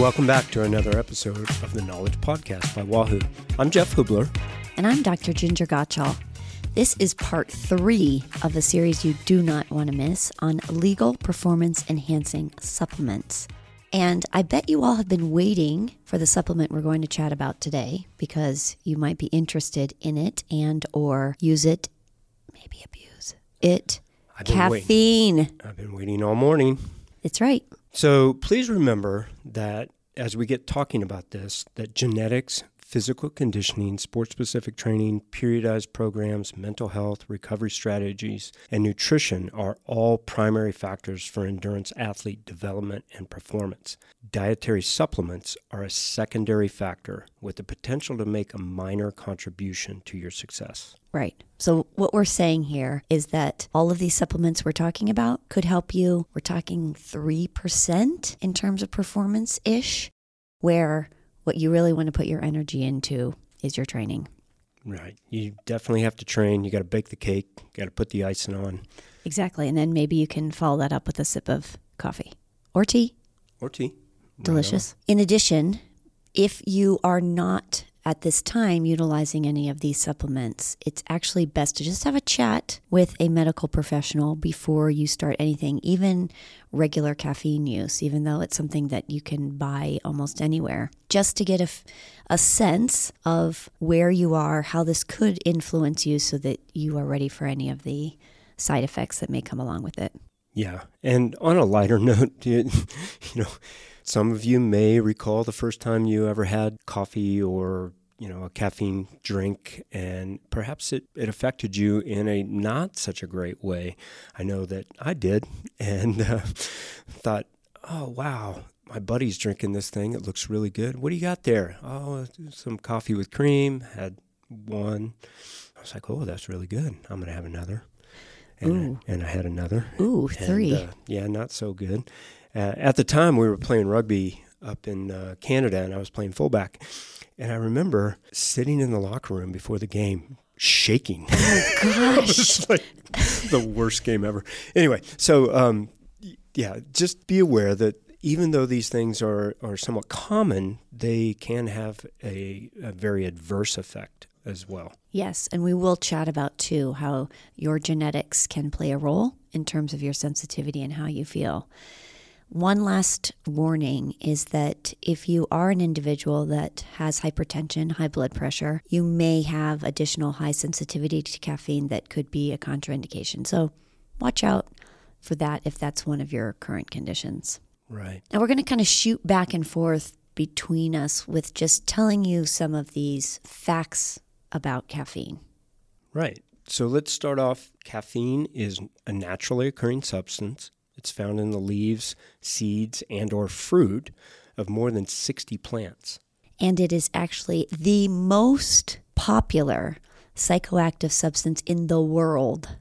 welcome back to another episode of the Knowledge Podcast by Wahoo. I'm Jeff Hubler. And I'm Dr. Ginger Gottschall. This is part 3 of a series you do not want to miss on legal performance-enhancing supplements. And I bet you all have been waiting for the supplement we're going to chat about today because you might be interested in it and or use it, maybe abuse it. Caffeine. I've been waiting all morning. It's right. So please remember that as we get talking about this, that genetics, physical conditioning, sports-specific training, periodized programs, mental health, recovery strategies, and nutrition are all primary factors for endurance athlete development and performance. Dietary supplements are a secondary factor with the potential to make a minor contribution to your success. Right. So what we're saying here is that all of these supplements we're talking about could help you. We're talking 3% in terms of performance-ish, where what you really want to put your energy into is your training. Right. You definitely have to train. You got to bake the cake. You got to put the icing on. Exactly. And then maybe you can follow that up with a sip of coffee or tea. Or tea. Delicious. In addition, if you are not at this time utilizing any of these supplements, it's actually best to just have a chat with a medical professional before you start anything, even regular caffeine use, even though it's something that you can buy almost anywhere, just to get a sense of where you are, how this could influence you so that you are ready for any of the side effects that may come along with it. Yeah. And on a lighter note, some of you may recall the first time you ever had coffee or, a caffeine drink, and perhaps it affected you in a not such a great way. I know that I did, and thought, oh, wow, my buddy's drinking this thing. It looks really good. What do you got there? Oh, some coffee with cream. Had one. I was like, oh, that's really good. I'm going to have another. And I had another. Ooh, 3. Yeah, not so good. At the time, we were playing rugby up in Canada, and I was playing fullback. And I remember sitting in the locker room before the game, shaking. Oh, gosh. It was like the worst game ever. Anyway, so, just be aware that even though these things are somewhat common, they can have a very adverse effect as well. Yes, and we will chat about, too, how your genetics can play a role in terms of your sensitivity and how you feel. One last warning is that if you are an individual that has hypertension, high blood pressure, you may have additional high sensitivity to caffeine that could be a contraindication. So watch out for that if that's one of your current conditions. Right. And we're going to kind of shoot back and forth between us with just telling you some of these facts about caffeine. Right. So let's start off. Caffeine is a naturally occurring substance. It's found in the leaves, seeds, and or fruit of more than 60 plants. And it is actually the most popular psychoactive substance in the world.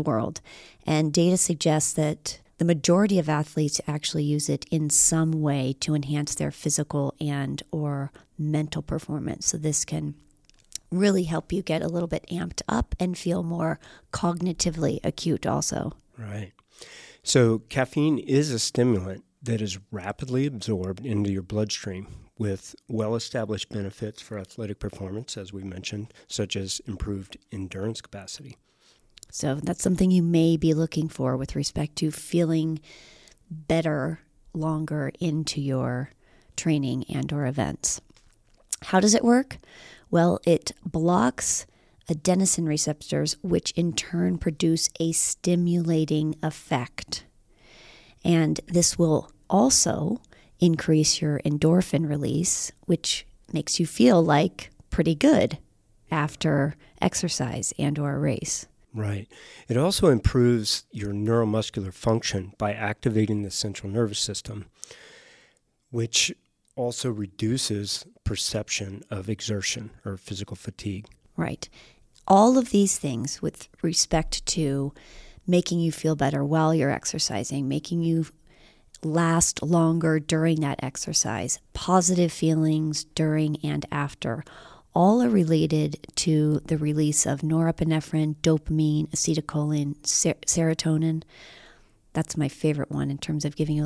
And data suggests that the majority of athletes actually use it in some way to enhance their physical and or mental performance. So this can really help you get a little bit amped up and feel more cognitively acute also. Right. So caffeine is a stimulant that is rapidly absorbed into your bloodstream with well-established benefits for athletic performance, as we mentioned, such as improved endurance capacity. So that's something you may be looking for with respect to feeling better longer into your training and or events. How does it work? Well, it blocks adenosine receptors, which in turn produce a stimulating effect. And this will also increase your endorphin release, which makes you feel like pretty good after exercise and or a race. Right. It also improves your neuromuscular function by activating the central nervous system, which also reduces perception of exertion or physical fatigue. Right. All of these things with respect to making you feel better while you're exercising, making you last longer during that exercise, positive feelings during and after, all are related to the release of norepinephrine, dopamine, acetylcholine, serotonin. That's my favorite one in terms of giving you a little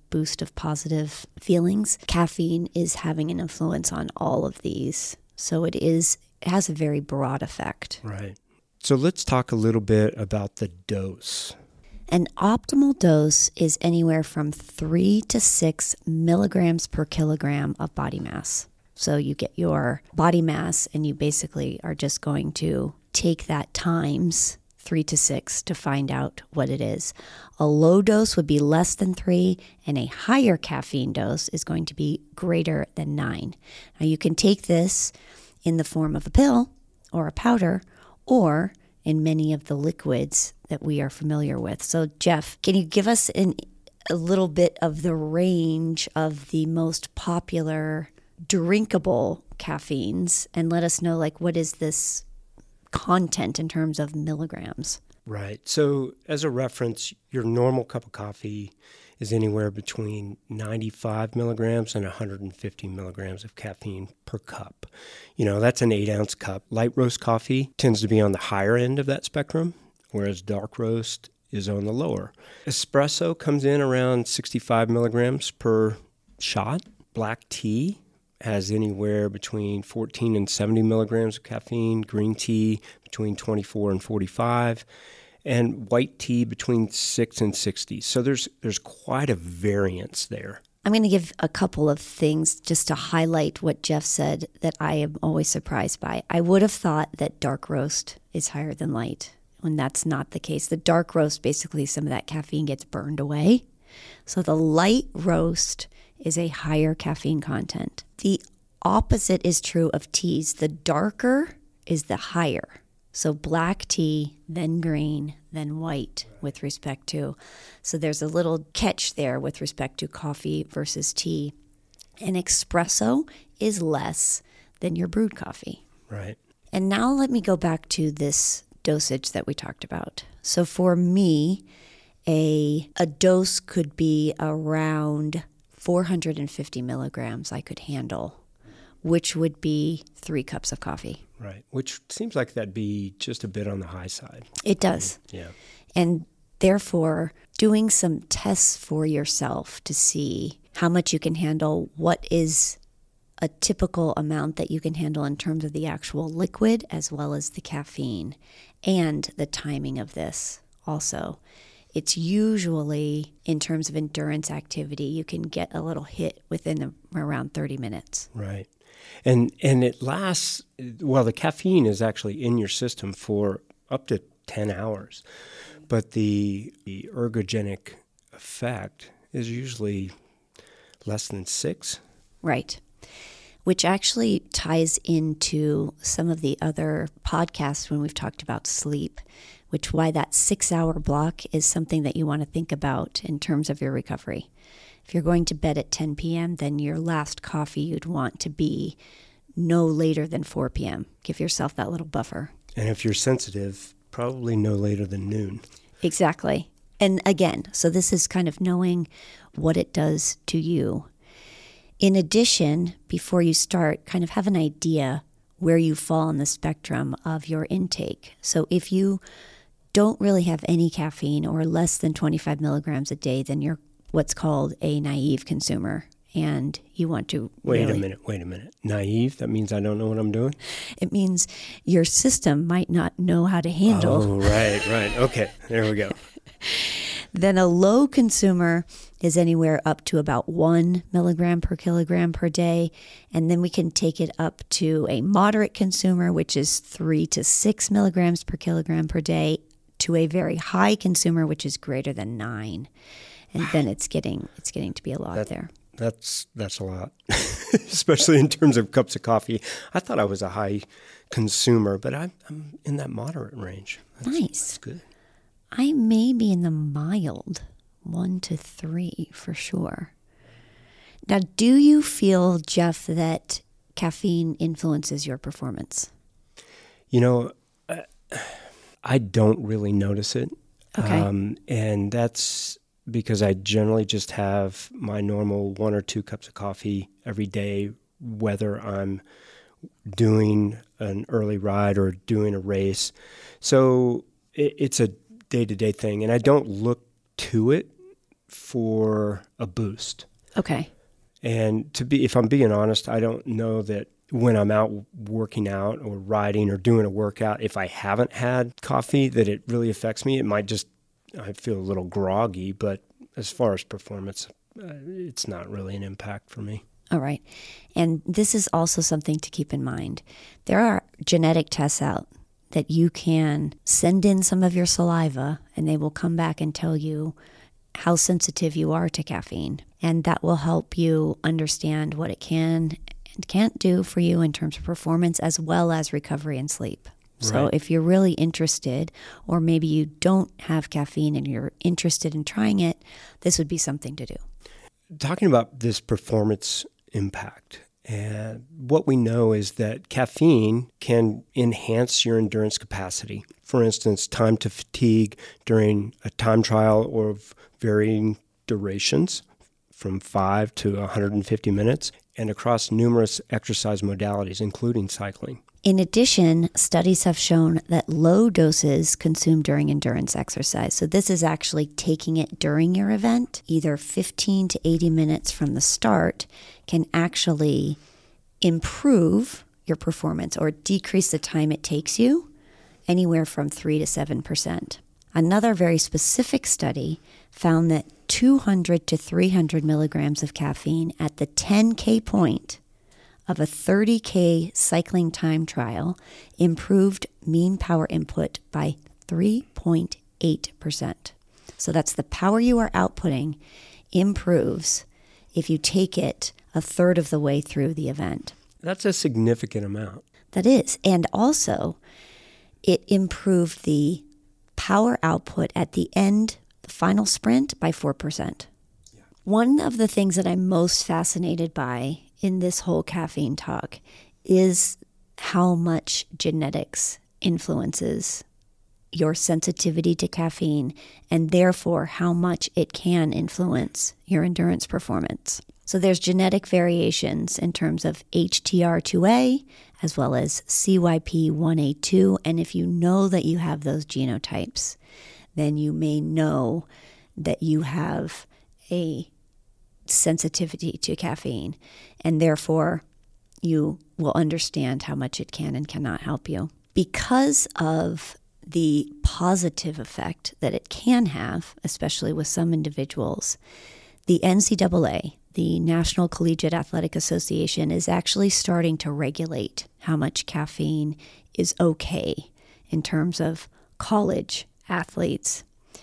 boost of positive feelings. Caffeine is having an influence on all of these. So it has a very broad effect. Right. So let's talk a little bit about the dose. An optimal dose is anywhere from 3 to 6 milligrams per kilogram of body mass. So you get your body mass and you basically are just going to take that times 3 to 6 to find out what it is. A low dose would be less than 3, and a higher caffeine dose is going to be greater than 9. Now you can take this in the form of a pill or a powder, or in many of the liquids that we are familiar with. So Jeff, can you give us a little bit of the range of the most popular drinkable caffeines and let us know, like, what is this content in terms of milligrams? Right. So as a reference, your normal cup of coffee is anywhere between 95 milligrams and 150 milligrams of caffeine per cup. That's an 8-ounce cup. Light roast coffee tends to be on the higher end of that spectrum, whereas dark roast is on the lower. Espresso comes in around 65 milligrams per shot. Black tea has anywhere between 14 and 70 milligrams of caffeine. Green tea between 24 and 45. And white tea between 6 and 60. So there's quite a variance there. I'm going to give a couple of things just to highlight what Jeff said that I am always surprised by. I would have thought that dark roast is higher than light, when that's not the case. The dark roast, basically some of that caffeine gets burned away. So the light roast is a higher caffeine content. The opposite is true of teas. The darker is the higher. So black tea, then green, then white with respect to. So there's a little catch there with respect to coffee versus tea. And espresso is less than your brewed coffee. Right. And now let me go back to this dosage that we talked about. So for me, a dose could be around 450 milligrams I could handle, which would be 3 cups of coffee. Right, which seems like that'd be just a bit on the high side. It does. Yeah. And therefore, doing some tests for yourself to see how much you can handle, what is a typical amount that you can handle in terms of the actual liquid as well as the caffeine, and the timing of this also. It's usually, in terms of endurance activity, you can get a little hit within around 30 minutes. Right. And it lasts, well, the caffeine is actually in your system for up to 10 hours. But the ergogenic effect is usually less than 6. Right. Which actually ties into some of the other podcasts when we've talked about sleep, which why that 6-hour block is something that you want to think about in terms of your recovery. If you're going to bed at 10 p.m., then your last coffee you'd want to be no later than 4 p.m. Give yourself that little buffer. And if you're sensitive, probably no later than noon. Exactly. And again, so this is kind of knowing what it does to you. In addition, before you start, kind of have an idea where you fall on the spectrum of your intake. So if you don't really have any caffeine or less than 25 milligrams a day, then you're what's called a naive consumer, and you want to Wait a minute. Naive? That means I don't know what I'm doing? It means your system might not know how to handle. Oh, right. Okay, there we go. Then a low consumer is anywhere up to about 1 milligram per kilogram per day. And then we can take it up to a moderate consumer, which is 3 to 6 milligrams per kilogram per day, to a very high consumer, which is greater than 9. And then it's getting to be a lot there. That's a lot, especially in terms of cups of coffee. I thought I was a high consumer, but I'm in that moderate range. Nice. That's good. I may be in the mild 1 to 3 for sure. Now, do you feel, Jeff, that caffeine influences your performance? I don't really notice it. Okay. And that's because I generally just have my normal 1 or 2 cups of coffee every day, whether I'm doing an early ride or doing a race. So it's a day-to-day thing, and I don't look to it for a boost. Okay. And if I'm being honest, I don't know that when I'm out working out or riding or doing a workout, if I haven't had coffee, that it really affects me. It might just, I feel a little groggy, but as far as performance, it's not really an impact for me. All right. And this is also something to keep in mind. There are genetic tests out that you can send in some of your saliva and they will come back and tell you how sensitive you are to caffeine. And that will help you understand what it can and can't do for you in terms of performance as well as recovery and sleep. So Right. if you're really interested, or maybe you don't have caffeine and you're interested in trying it, this would be something to do. Talking about this performance impact, and what we know is that caffeine can enhance your endurance capacity. For instance, time to fatigue during a time trial or of varying durations from 5 to 150 minutes and across numerous exercise modalities, including cycling. In addition, studies have shown that low doses consumed during endurance exercise, so this is actually taking it during your event, either 15 to 80 minutes from the start, can actually improve your performance or decrease the time it takes you anywhere from 3 to 7%. Another very specific study found that 200 to 300 milligrams of caffeine at the 10K point of a 30K cycling time trial improved mean power input by 3.8%. So that's the power you are outputting improves if you take it a third of the way through the event. That's a significant amount. That is. And also, it improved the power output at the end, the final sprint, by 4%. Yeah. One of the things that I'm most fascinated by in this whole caffeine talk is how much genetics influences your sensitivity to caffeine and therefore how much it can influence your endurance performance. So there's genetic variations in terms of HTR2A as well as CYP1A2. And if you know that you have those genotypes, then you may know that you have a sensitivity to caffeine, and therefore you will understand how much it can and cannot help you. Because of the positive effect that it can have, especially with some individuals, the NCAA, the National Collegiate Athletic Association, is actually starting to regulate how much caffeine is okay in terms of college athletes.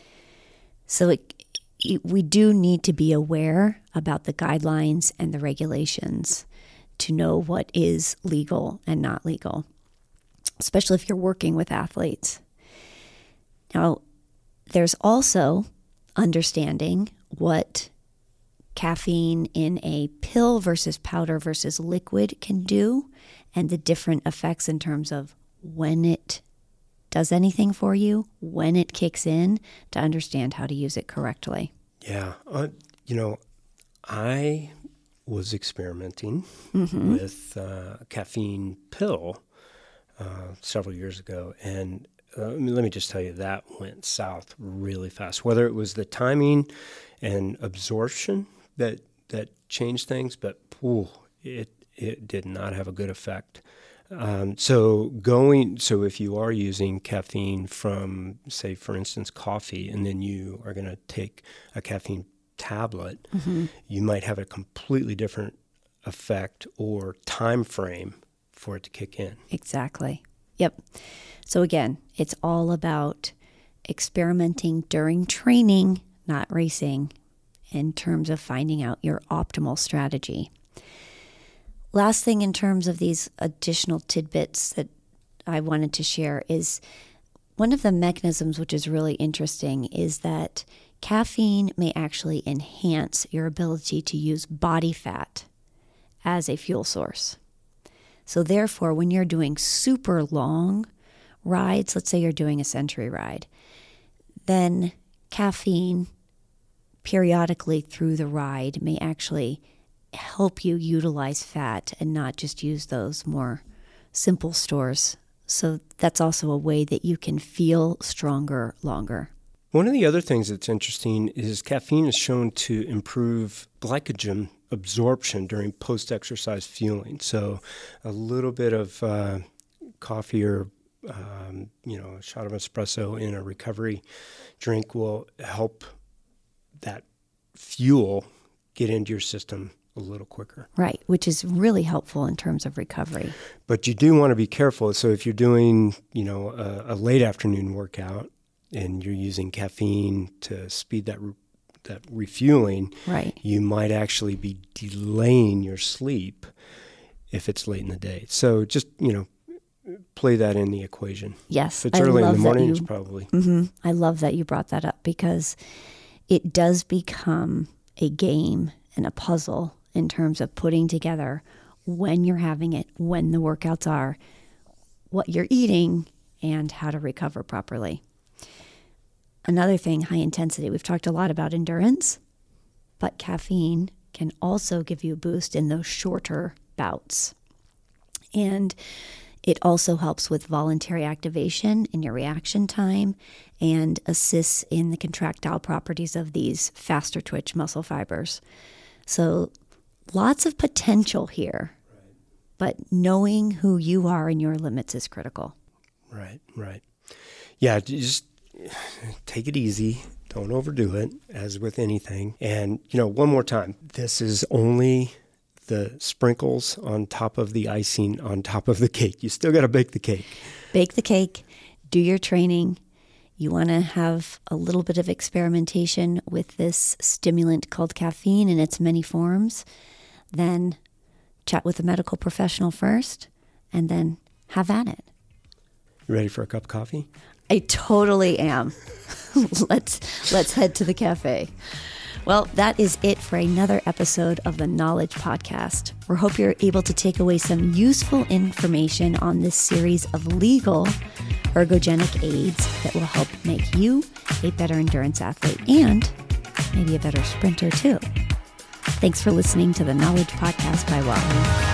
So we do need to be aware about the guidelines and the regulations to know what is legal and not legal, especially if you're working with athletes. Now, there's also understanding what caffeine in a pill versus powder versus liquid can do and the different effects in terms of when it does anything for you, when it kicks in, to understand how to use it correctly. Yeah. I was experimenting with a caffeine pill several years ago, and let me just tell you, that went south really fast. Whether it was the timing and absorption that changed things, but it did not have a good effect. So if you are using caffeine from, say, for instance, coffee, and then you are going to take a caffeine tablet, you might have a completely different effect or time frame for it to kick in. Exactly. Yep. So again, it's all about experimenting during training, not racing, in terms of finding out your optimal strategy. Last thing in terms of these additional tidbits that I wanted to share is one of the mechanisms which is really interesting is that caffeine may actually enhance your ability to use body fat as a fuel source. So therefore, when you're doing super long rides, let's say you're doing a century ride, then caffeine periodically through the ride may actually help you utilize fat and not just use those more simple stores. So that's also a way that you can feel stronger longer. One of the other things that's interesting is caffeine is shown to improve glycogen absorption during post-exercise fueling. So a little bit of coffee or a shot of espresso in a recovery drink will help that fuel get into your system a little quicker. Right, which is really helpful in terms of recovery. But you do want to be careful. So if you're doing, a late afternoon workout and you're using caffeine to speed that refueling, right, you might actually be delaying your sleep if it's late in the day. So just, play that in the equation. Yes. If it's early in the morning, it's probably. Mm-hmm. I love that you brought that up because it does become a game and a puzzle in terms of putting together when you're having it, when the workouts are, what you're eating, and how to recover properly. Another thing, high intensity. We've talked a lot about endurance, but caffeine can also give you a boost in those shorter bouts. And it also helps with voluntary activation in your reaction time and assists in the contractile properties of these faster twitch muscle fibers. So lots of potential here, but knowing who you are and your limits is critical. Right. Yeah, just take it easy. Don't overdo it, as with anything. And, one more time, this is only the sprinkles on top of the icing on top of the cake. You still got to bake the cake. Bake the cake, do your training. You want to have a little bit of experimentation with this stimulant called caffeine in its many forms. Then chat with a medical professional first, and then have at it. You ready for a cup of coffee? I totally am. Let's head to the cafe. Well, that is it for another episode of the Knowledge Podcast. We hope you're able to take away some useful information on this series of legal ergogenic aids that will help make you a better endurance athlete and maybe a better sprinter too. Thanks for listening to the Knowledge Podcast by Wally.